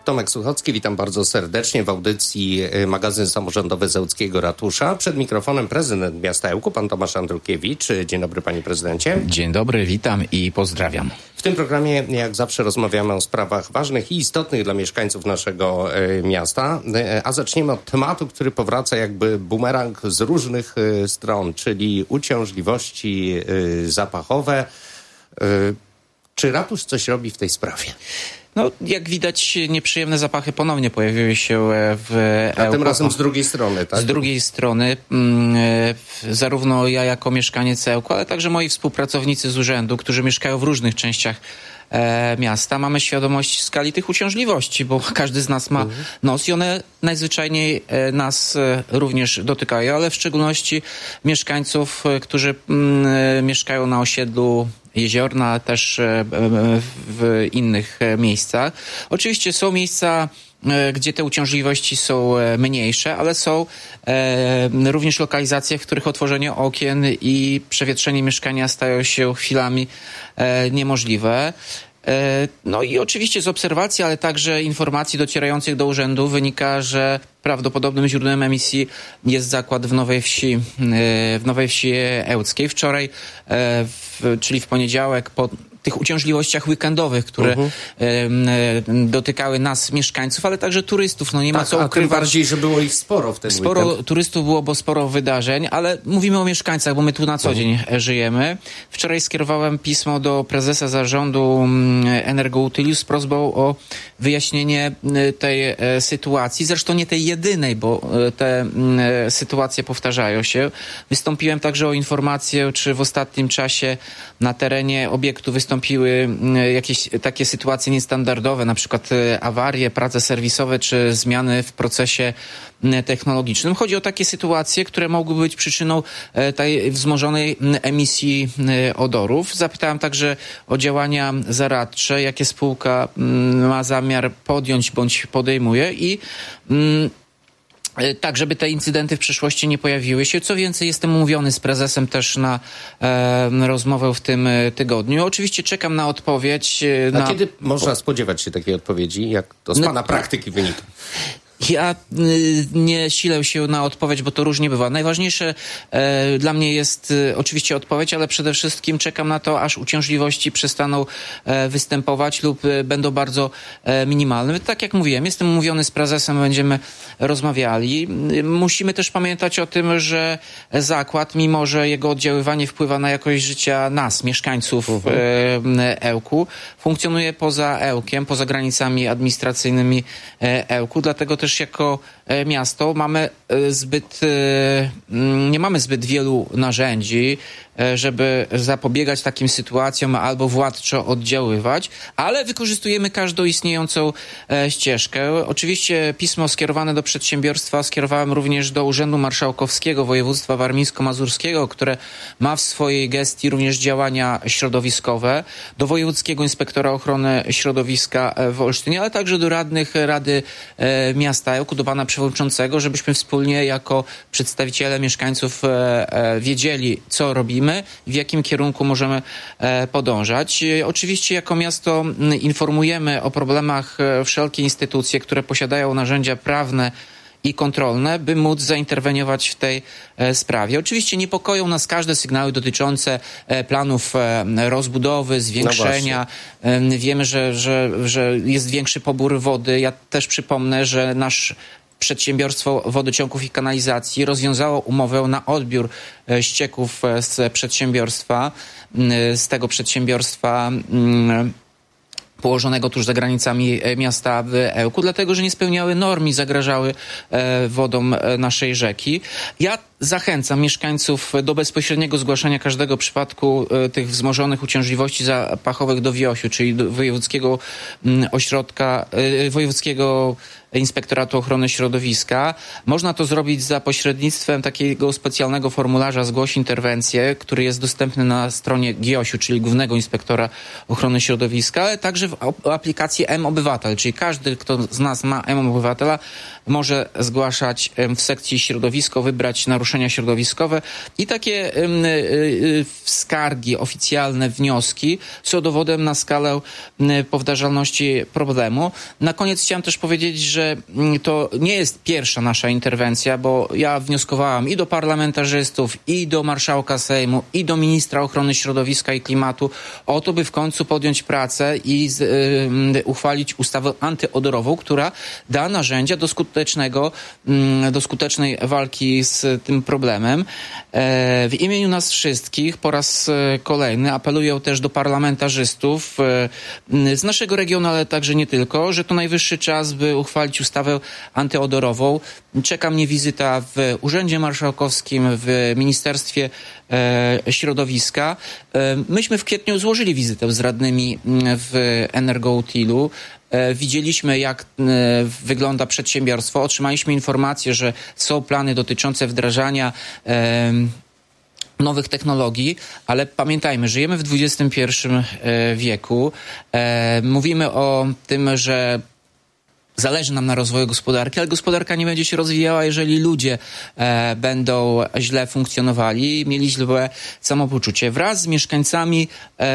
Tomek Suchocki, witam bardzo serdecznie w audycji magazyn samorządowy z Ełckiego Ratusza. Przed mikrofonem prezydent miasta Ełku, pan Tomasz Andrukiewicz. Dzień dobry, panie prezydencie. Dzień dobry, witam i pozdrawiam. W tym programie, jak zawsze, rozmawiamy o sprawach ważnych i istotnych dla mieszkańców naszego miasta. A zaczniemy od tematu, który powraca jakby bumerang z różnych stron, czyli uciążliwości zapachowe. Czy ratusz coś robi w tej sprawie? No, jak widać, nieprzyjemne zapachy ponownie pojawiły się w Ełku. A tym razem z drugiej strony, tak? Z drugiej strony, zarówno ja jako mieszkaniec Ełku, ale także moi współpracownicy z urzędu, którzy mieszkają w różnych częściach miasta, mamy świadomość skali tych uciążliwości, bo każdy z nas ma nos i one najzwyczajniej nas również dotykają, ale w szczególności mieszkańców, którzy mieszkają na osiedlu Jeziorna, ale też w innych miejscach. Oczywiście są miejsca, gdzie te uciążliwości są mniejsze, ale są również lokalizacje, w których otworzenie okien i przewietrzenie mieszkania stają się chwilami niemożliwe. No i oczywiście z obserwacji, ale także informacji docierających do urzędu wynika, że prawdopodobnym źródłem emisji jest zakład w Nowej Wsi Ełckiej. Wczoraj, czyli w poniedziałek, po tych uciążliwościach weekendowych, które dotykały nas, mieszkańców, ale także turystów. No nie ma co ukrywać. Tym bardziej, że było ich sporo w ten weekend. Turystów było, bo sporo wydarzeń, ale mówimy o mieszkańcach, bo my tu na co dzień żyjemy. Wczoraj skierowałem pismo do prezesa zarządu Energoutyliu z prośbą o wyjaśnienie tej sytuacji. Zresztą nie tej jedynej, bo te sytuacje powtarzają się. Wystąpiłem także o informację, czy w ostatnim czasie na terenie obiektu wystąpiły jakieś takie sytuacje niestandardowe, na przykład awarie, prace serwisowe czy zmiany w procesie technologicznym. Chodzi o takie sytuacje, które mogły być przyczyną tej wzmożonej emisji odorów. Zapytałem także o działania zaradcze, jakie spółka ma zamiar podjąć bądź podejmuje i tak, żeby te incydenty w przyszłości nie pojawiły się. Co więcej, jestem umówiony z prezesem też na rozmowę w tym tygodniu. Oczywiście czekam na odpowiedź. Kiedy można spodziewać się takiej odpowiedzi? Jak to z pana praktyki wynika? Ja nie silę się na odpowiedź, bo to różnie bywa. Najważniejsze dla mnie jest oczywiście odpowiedź, ale przede wszystkim czekam na to, aż uciążliwości przestaną występować lub będą bardzo minimalne. Tak jak mówiłem, jestem umówiony z prezesem, będziemy rozmawiali. Musimy też pamiętać o tym, że zakład, mimo że jego oddziaływanie wpływa na jakość życia nas, mieszkańców Ełku, funkcjonuje poza Ełkiem, poza granicami administracyjnymi Ełku, dlatego też jako miasto nie mamy zbyt wielu narzędzi, żeby zapobiegać takim sytuacjom albo władczo oddziaływać, ale wykorzystujemy każdą istniejącą ścieżkę. Oczywiście pismo skierowane do przedsiębiorstwa skierowałem również do Urzędu Marszałkowskiego Województwa Warmińsko-Mazurskiego, które ma w swojej gestii również działania środowiskowe, do Wojewódzkiego Inspektora Ochrony Środowiska w Olsztynie, ale także do radnych Rady Miasta Ełku, do pana przewodniczącego, żebyśmy wspólnie jako przedstawiciele mieszkańców wiedzieli, co robimy, w jakim kierunku możemy podążać. Oczywiście jako miasto informujemy o problemach wszelkie instytucje, które posiadają narzędzia prawne i kontrolne, by móc zainterweniować w tej sprawie. Oczywiście niepokoją nas każde sygnały dotyczące planów rozbudowy, zwiększenia. No wiemy, że jest większy pobór wody. Ja też przypomnę, że Przedsiębiorstwo Wodociągów i Kanalizacji rozwiązało umowę na odbiór ścieków z tego przedsiębiorstwa położonego tuż za granicami miasta w Ełku, dlatego że nie spełniały norm i zagrażały wodom naszej rzeki. Ja zachęcam mieszkańców do bezpośredniego zgłaszania każdego przypadku tych wzmożonych uciążliwości zapachowych do WIOŚ-u, czyli do Wojewódzkiego Wojewódzkiego Inspektoratu Ochrony Środowiska. Można to zrobić za pośrednictwem takiego specjalnego formularza Zgłoś interwencję, który jest dostępny na stronie GIOŚ-u, czyli Głównego Inspektora Ochrony Środowiska, ale także w aplikacji M-Obywatel, czyli każdy, kto z nas ma M-Obywatela, może zgłaszać w sekcji środowisko, wybrać naruszenie naruszenia środowiskowe i takie skargi, oficjalne wnioski są dowodem na skalę powtarzalności problemu. Na koniec chciałem też powiedzieć, że to nie jest pierwsza nasza interwencja, bo ja wnioskowałam i do parlamentarzystów, i do marszałka Sejmu, i do ministra ochrony środowiska i klimatu o to, by w końcu podjąć pracę i uchwalić ustawę antyodorową, która da narzędzia do skutecznej walki z tym problemem. W imieniu nas wszystkich po raz kolejny apeluję też do parlamentarzystów z naszego regionu, ale także nie tylko, że to najwyższy czas, by uchwalić ustawę antyodorową. Czeka mnie wizyta w Urzędzie Marszałkowskim, w Ministerstwie Środowiska. Myśmy w kwietniu złożyli wizytę z radnymi w Energoutilu. Widzieliśmy, jak wygląda przedsiębiorstwo. Otrzymaliśmy informację, że są plany dotyczące wdrażania nowych technologii, ale pamiętajmy, żyjemy w XXI wieku. Mówimy o tym, że zależy nam na rozwoju gospodarki, ale gospodarka nie będzie się rozwijała, jeżeli ludzie będą źle funkcjonowali, mieli złe samopoczucie. Wraz z mieszkańcami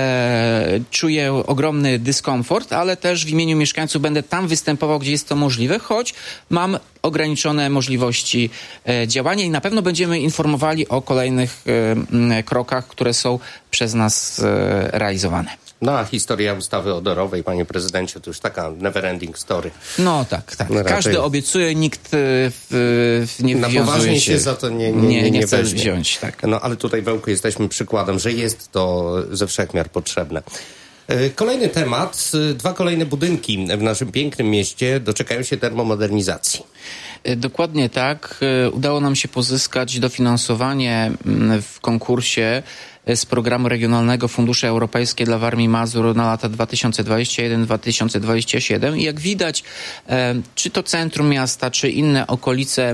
czuję ogromny dyskomfort, ale też w imieniu mieszkańców będę tam występował, gdzie jest to możliwe, choć mam ograniczone możliwości działania i na pewno będziemy informowali o kolejnych krokach, które są przez nas realizowane. No a historia ustawy odorowej, panie prezydencie, to już taka never ending story. No tak. No, każdy obiecuje, nikt nie wywiązuje na poważnie się za to nie chce weźmie. wziąć. Tak. No ale tutaj w Ełku jesteśmy przykładem, że jest to ze wszechmiar potrzebne. Kolejny temat. 2 kolejne budynki w naszym pięknym mieście doczekają się termomodernizacji. Dokładnie tak. Udało nam się pozyskać dofinansowanie w konkursie z Programu Regionalnego Fundusze Europejskie dla Warmii i Mazur na lata 2021-2027 i jak widać, czy to centrum miasta, czy inne okolice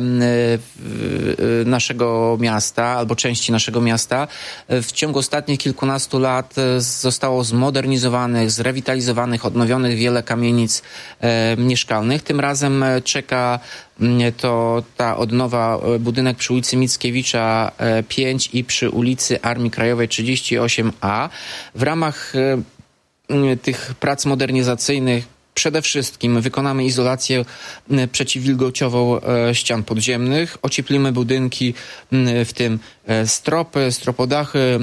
naszego miasta albo części naszego miasta w ciągu ostatnich kilkunastu lat zostało zmodernizowanych, zrewitalizowanych, odnowionych wiele kamienic mieszkalnych. Tym razem czeka to ta odnowa budynek przy ulicy Mickiewicza 5 i przy ulicy Armii Krajowej 38A. W ramach tych prac modernizacyjnych przede wszystkim wykonamy izolację przeciwwilgociową ścian podziemnych, ocieplimy budynki, w tym stropy, stropodachy,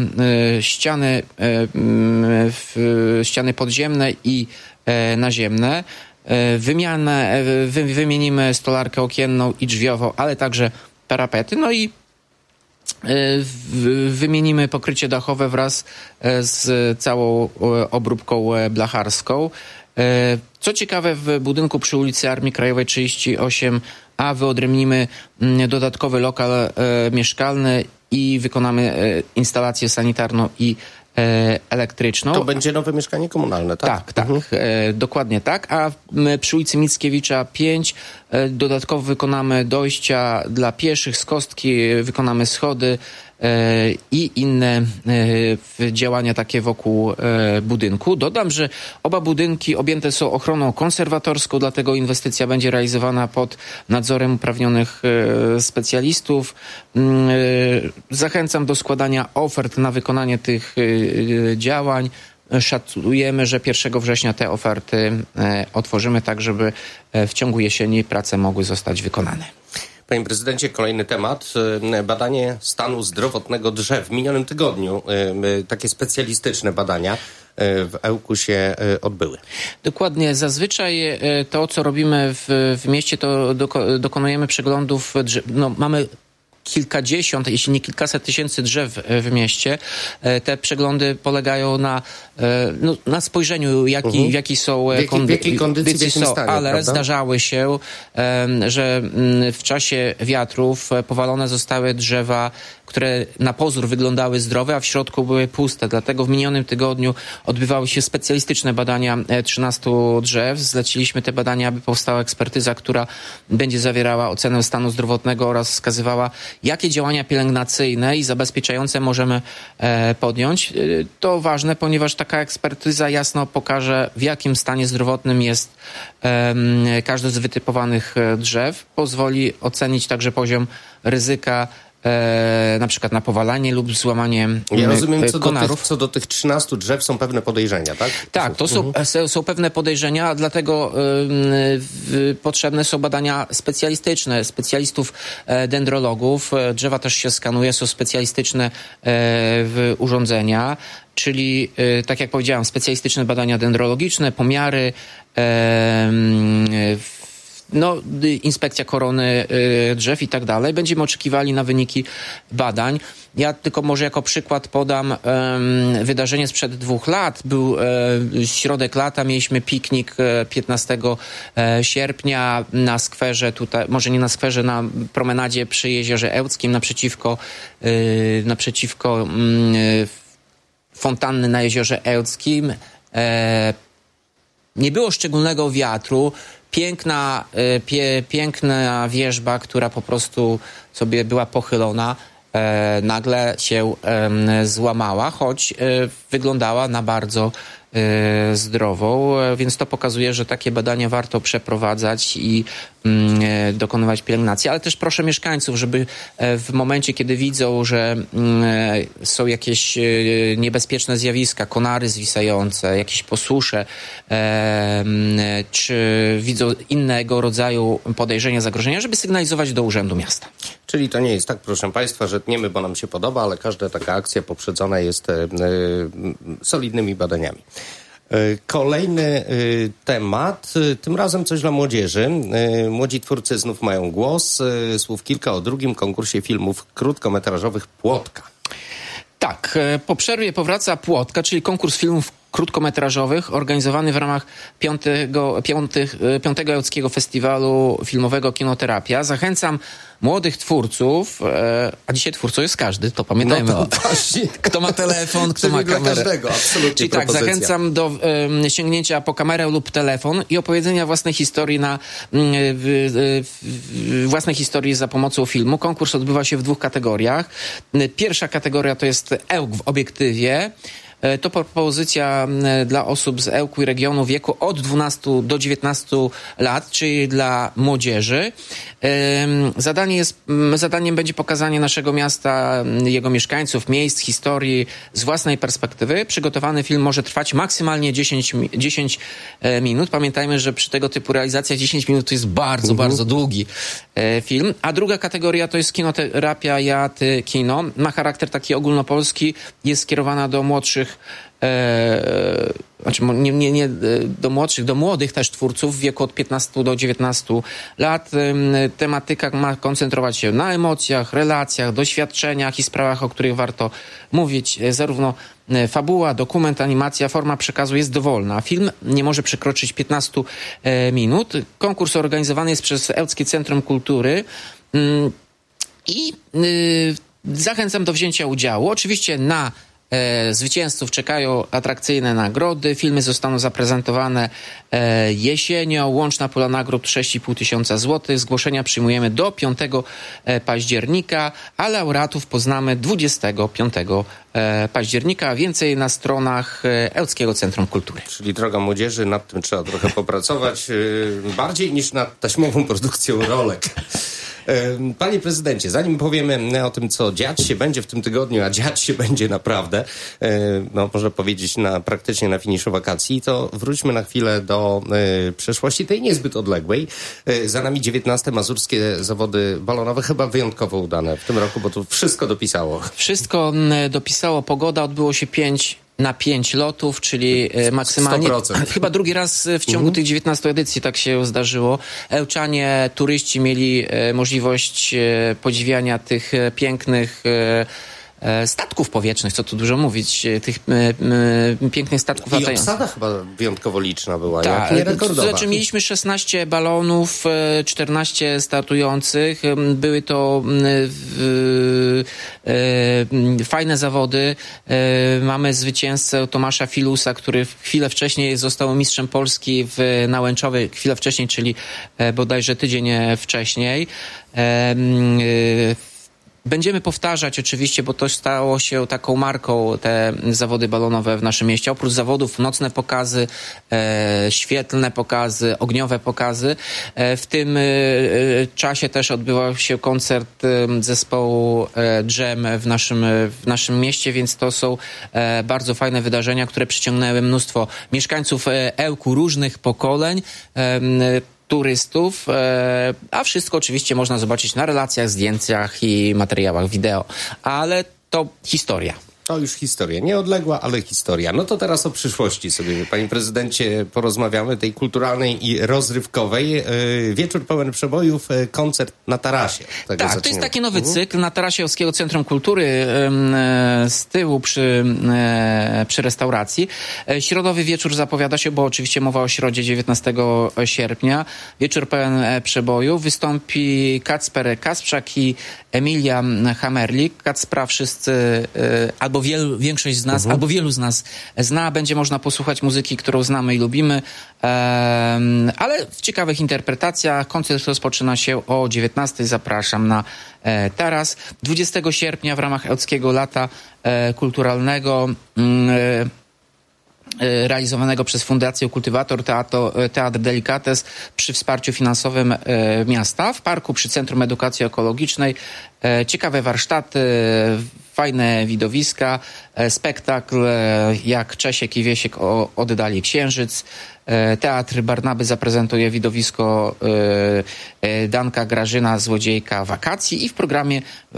ściany podziemne i naziemne. Wymienimy stolarkę okienną i drzwiową, ale także parapety, no i wymienimy pokrycie dachowe wraz z całą obróbką blacharską. Co ciekawe, w budynku przy ulicy Armii Krajowej 38A wyodrębnimy dodatkowy lokal mieszkalny i wykonamy instalację sanitarną i elektryczną. To będzie nowe mieszkanie komunalne, tak? Tak, dokładnie tak. A przy ulicy Mickiewicza 5 dodatkowo wykonamy dojścia dla pieszych, z kostki wykonamy schody i inne działania takie wokół budynku. Dodam, że oba budynki objęte są ochroną konserwatorską, dlatego inwestycja będzie realizowana pod nadzorem uprawnionych specjalistów. Zachęcam do składania ofert na wykonanie tych działań. Szacujemy, że 1 września te oferty otworzymy tak, żeby w ciągu jesieni prace mogły zostać wykonane. Panie prezydencie, kolejny temat. Badanie stanu zdrowotnego drzew. W minionym tygodniu takie specjalistyczne badania w Ełku się odbyły. Dokładnie. Zazwyczaj to, co robimy w mieście, to dokonujemy przeglądów drzew. No, mamy kilkadziesiąt, jeśli nie kilkaset tysięcy drzew w mieście. Te przeglądy polegają na spojrzeniu, w jakiej są w jakiej kondycji są, stanie, ale prawda? zdarzały się, że w czasie wiatrów powalone zostały drzewa, które na pozór wyglądały zdrowe, a w środku były puste. Dlatego w minionym tygodniu odbywały się specjalistyczne badania 13 drzew. Zleciliśmy te badania, aby powstała ekspertyza, która będzie zawierała ocenę stanu zdrowotnego oraz wskazywała, jakie działania pielęgnacyjne i zabezpieczające możemy podjąć. To ważne, ponieważ taka ekspertyza jasno pokaże, w jakim stanie zdrowotnym jest każde z wytypowanych drzew. Pozwoli ocenić także poziom ryzyka na przykład na powalanie lub złamanie Ja rozumiem, konarów. Co do tych 13 drzew są pewne podejrzenia, tak? Tak, to są pewne podejrzenia, dlatego potrzebne są badania specjalistyczne, specjalistów dendrologów. Drzewa też się skanuje, są specjalistyczne urządzenia, czyli, tak jak powiedziałem, specjalistyczne badania dendrologiczne, pomiary, inspekcja korony drzew i tak dalej. Będziemy oczekiwali na wyniki badań. Ja tylko może jako przykład podam wydarzenie sprzed 2 lat. Był środek lata, mieliśmy piknik 15 sierpnia na skwerze tutaj, może nie na skwerze, na promenadzie przy Jeziorze Ełckim naprzeciwko fontanny na Jeziorze Ełckim. Nie było szczególnego wiatru. Piękna wierzba, która po prostu sobie była pochylona, nagle się złamała, choć wyglądała na bardzo zdrową, więc to pokazuje, że takie badania warto przeprowadzać i dokonywać pielęgnacji, ale też proszę mieszkańców, żeby w momencie, kiedy widzą, że są jakieś niebezpieczne zjawiska, konary zwisające, jakieś posusze, czy widzą innego rodzaju podejrzenia, zagrożenia, żeby sygnalizować do Urzędu Miasta. Czyli to nie jest tak, proszę Państwa, że tniemy, bo nam się podoba, ale każda taka akcja poprzedzona jest solidnymi badaniami. Kolejny temat, tym razem coś dla młodzieży. Młodzi twórcy znów mają głos. Słów kilka o drugim konkursie filmów krótkometrażowych Płotka. Tak, po przerwie powraca Płotka, czyli konkurs filmów krótkometrażowych organizowany w ramach 5. Ełckiego Festiwalu Filmowego Kinoterapia. Zachęcam młodych twórców, a dzisiaj twórcą jest każdy, to pamiętajmy. No to kto ma telefon, kto ma kamerę. Każdego, absolutnie. Czyli tak, zachęcam do sięgnięcia po kamerę lub telefon i opowiedzenia własnej historii za pomocą filmu. Konkurs odbywa się w 2 kategoriach. Pierwsza kategoria to jest Ełk w obiektywie. To propozycja dla osób z Ełku i regionu w wieku od 12 do 19 lat, czyli dla młodzieży. Zadaniem będzie pokazanie naszego miasta, jego mieszkańców, miejsc, historii z własnej perspektywy. Przygotowany film może trwać maksymalnie 10 minut. Pamiętajmy, że przy tego typu realizacjach 10 minut to jest bardzo, bardzo długi film. A druga kategoria to jest kinoterapia Ja, Ty, Kino. Ma charakter taki ogólnopolski, jest skierowana do młodszych nie do młodszych, do młodych też twórców w wieku od 15 do 19 lat. Tematyka ma koncentrować się na emocjach, relacjach, doświadczeniach i sprawach, o których warto mówić. Zarówno fabuła, dokument, animacja, forma przekazu jest dowolna. Film nie może przekroczyć 15 minut. Konkurs organizowany jest przez Ełckie Centrum Kultury i zachęcam do wzięcia udziału. Oczywiście na zwycięzców czekają atrakcyjne nagrody. Filmy zostaną zaprezentowane jesienią. Łączna pula nagród 6,5 złotych. Zgłoszenia przyjmujemy do 5 października, a laureatów poznamy 25 października. Więcej na stronach Ełckiego Centrum Kultury. Czyli droga młodzieży, nad tym trzeba trochę popracować. Bardziej niż nad taśmową produkcją rolek. Panie prezydencie, zanim powiemy o tym, co dziać się będzie w tym tygodniu, a dziać się będzie naprawdę, można powiedzieć praktycznie na finiszu wakacji, to wróćmy na chwilę do przeszłości tej niezbyt odległej. Za nami 19. Mazurskie zawody balonowe, chyba wyjątkowo udane w tym roku, bo tu wszystko dopisało. Wszystko dopisało. Pogoda, odbyło się 5 lotów, czyli maksymalnie 100%. Chyba drugi raz w ciągu tych 19 edycji tak się zdarzyło. Ełczanie, turyści mieli możliwość podziwiania tych pięknych statków powietrznych, co tu dużo mówić, tych pięknych statków latających. I obsada chyba wyjątkowo liczna była, tak, jak nie rekordowa. Znaczy mieliśmy 16 balonów, 14 startujących. Były to fajne zawody. Mamy zwycięzcę Tomasza Filusa, który chwilę wcześniej został mistrzem Polski w Nałęczowej, chwilę wcześniej, czyli bodajże tydzień wcześniej. Będziemy powtarzać oczywiście, bo to stało się taką marką, te zawody balonowe w naszym mieście. Oprócz zawodów nocne pokazy, świetlne pokazy, ogniowe pokazy. W tym czasie też odbywał się koncert zespołu Dżem w naszym mieście, więc to są bardzo fajne wydarzenia, które przyciągnęły mnóstwo mieszkańców Ełku różnych pokoleń, turystów, a wszystko oczywiście można zobaczyć na relacjach, zdjęciach i materiałach wideo. Ale to historia. To już historia. Nieodległa, ale historia. No to teraz o przyszłości sobie, panie prezydencie, porozmawiamy, tej kulturalnej i rozrywkowej. Wieczór pełen przebojów, koncert na tarasie. Tak, to jest taki nowy cykl na tarasie Ełckiego Centrum Kultury z tyłu przy restauracji. Środowy wieczór zapowiada się, bo oczywiście mowa o środzie 19 sierpnia. Wieczór pełen przebojów. Wystąpi Kacper Kasprzak i Emilia Hamerlik. Kacpra wszyscy albo większość z nas, albo wielu z nas zna. Będzie można posłuchać muzyki, którą znamy i lubimy, ale w ciekawych interpretacjach. Koncert rozpoczyna się o 19:00. Zapraszam na taras. 20 sierpnia w ramach Ełckiego Lata Kulturalnego realizowanego przez Fundację Kultywator Teatr Delikates przy wsparciu finansowym miasta w parku przy Centrum Edukacji Ekologicznej. Ciekawe warsztaty, fajne widowiska, spektakl jak Czesiek i Wiesiek oddali księżyc. Teatr Barnaby zaprezentuje widowisko Danka Grażyna, Złodziejka wakacji i w programie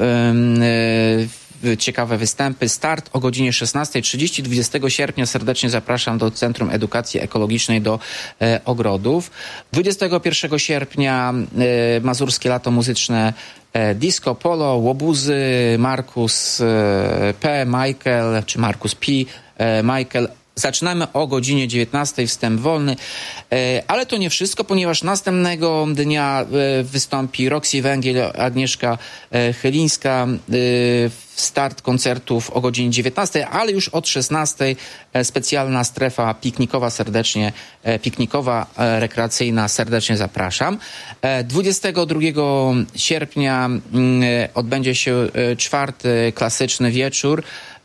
ciekawe występy. Start o godzinie 16:30. 20 sierpnia serdecznie zapraszam do Centrum Edukacji Ekologicznej do Ogrodów. 21 sierpnia Mazurskie Lato Muzyczne Disco Polo, Łobuzy, Markus P, Michael, czy Markus P, Michael. Zaczynamy o godzinie 19:00, wstęp wolny, ale to nie wszystko, ponieważ następnego dnia wystąpi Roxy Węgiel, Agnieszka Chylińska, start koncertów o godzinie 19:00, ale już od 16:00 specjalna strefa piknikowa, piknikowa, rekreacyjna, serdecznie zapraszam. 22 sierpnia odbędzie się 4. klasyczny wieczór,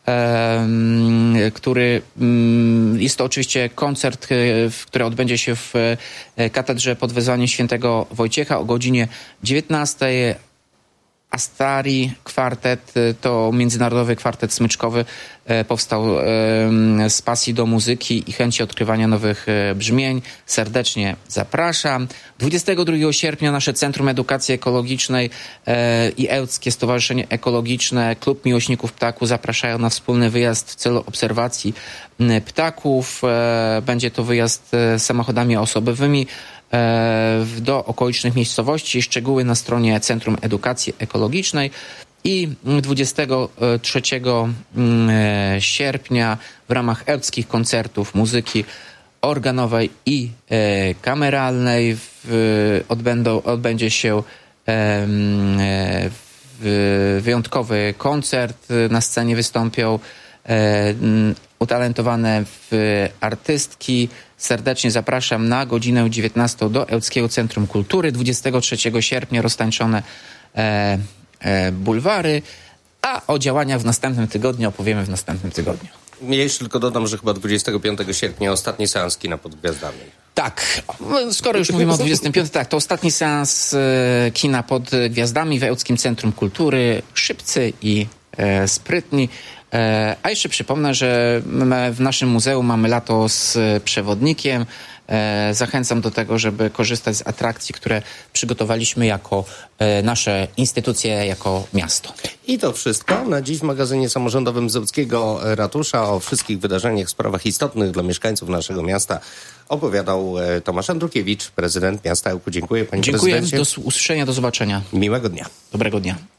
który jest to oczywiście koncert, który odbędzie się w katedrze pod wezwaniem świętego Wojciecha o godzinie 19:00. Astari Kwartet to międzynarodowy kwartet smyczkowy. Powstał z pasji do muzyki i chęci odkrywania nowych brzmień. Serdecznie zapraszam. 22 sierpnia nasze Centrum Edukacji Ekologicznej i Ełckie Stowarzyszenie Ekologiczne, Klub Miłośników Ptaków zapraszają na wspólny wyjazd w celu obserwacji ptaków. Będzie to wyjazd samochodami osobowymi do okolicznych miejscowości. Szczegóły na stronie Centrum Edukacji Ekologicznej. I 23 sierpnia w ramach ełckich koncertów muzyki organowej i kameralnej odbędzie się wyjątkowy koncert. Na scenie wystąpią utalentowane artystki. Serdecznie zapraszam na godzinę 19:00 do Ełckiego Centrum Kultury. 23 sierpnia roztańczone bulwary, a o działaniach w następnym tygodniu opowiemy w następnym tygodniu. Ja jeszcze tylko dodam, że chyba 25 sierpnia ostatni seans kina pod gwiazdami. Tak, skoro już mówimy o 25, tak, to ostatni seans kina pod gwiazdami w Ełckim Centrum Kultury. Szybcy i sprytni. A jeszcze przypomnę, że w naszym muzeum mamy lato z przewodnikiem. Zachęcam do tego, żeby korzystać z atrakcji, które przygotowaliśmy jako nasze instytucje, jako miasto. I to wszystko na dziś w magazynie samorządowym z Ełckiego Ratusza. O wszystkich wydarzeniach, sprawach istotnych dla mieszkańców naszego miasta opowiadał Tomasz Andrukiewicz, prezydent miasta Ełku. Dziękuję, panie prezydencie. Dziękuję, do usłyszenia, do zobaczenia. Miłego dnia. Dobrego dnia.